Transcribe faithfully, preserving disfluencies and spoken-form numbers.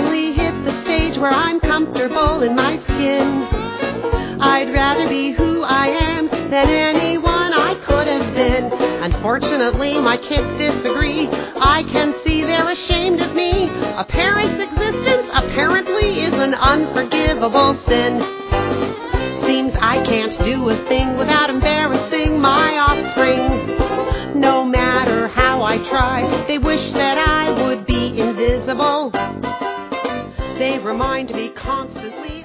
finally hit the stage where I'm comfortable in my skin. I'd rather be who I am than anyone I could have been. Unfortunately, my kids disagree. I can see they're ashamed of me. A parent's existence apparently is an unforgivable sin. Seems I can't do a thing without embarrassing my offspring. No matter how I try, they wish that I would be invisible. They remind me constantly